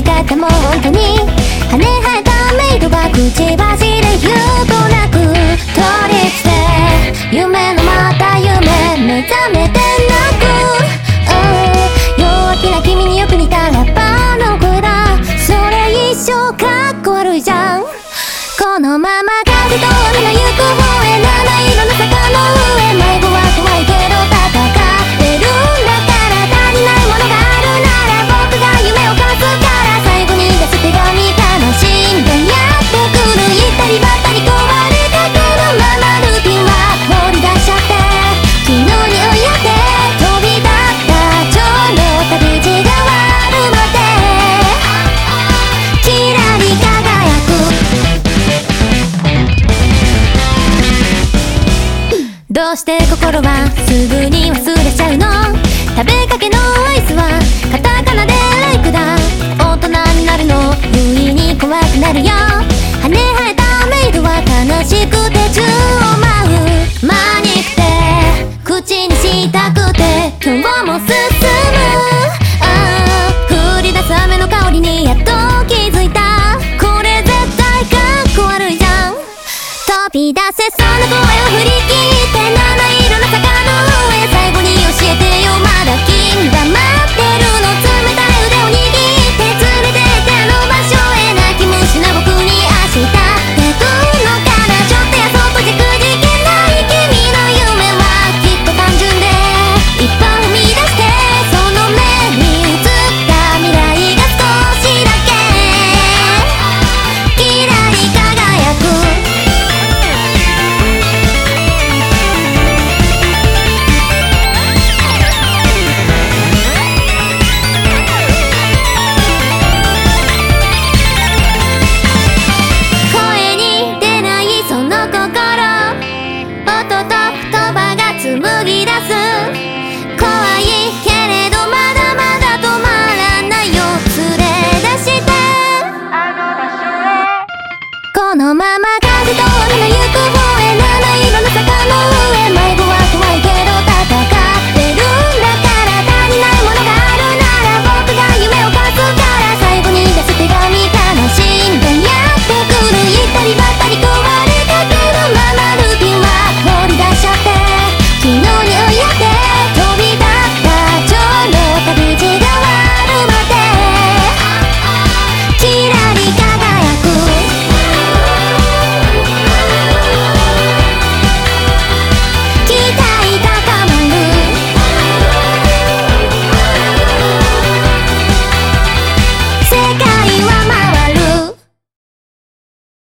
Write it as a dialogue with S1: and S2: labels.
S1: り返ったもん本当に羽生えたメイドが口走れ言うとなく取り付け夢のまた夢目覚めてなく、弱気な君によく似たラッパーの声だ。それ一生かっこ悪いじゃん。このまま風と雨の行く方へ七色の坂の上迷子は怖いけど戦えるんだから足りないものがあるなら僕が夢を貸すから最後に出す手紙楽しんでやってくる行ったりばったり壊れかけのままルーティンは放り出しちゃって昨日に追いやって飛び立った蝶の旅路が終わるまでキラリ輝く。どうして心はすぐに忘れちゃうの。食べかけの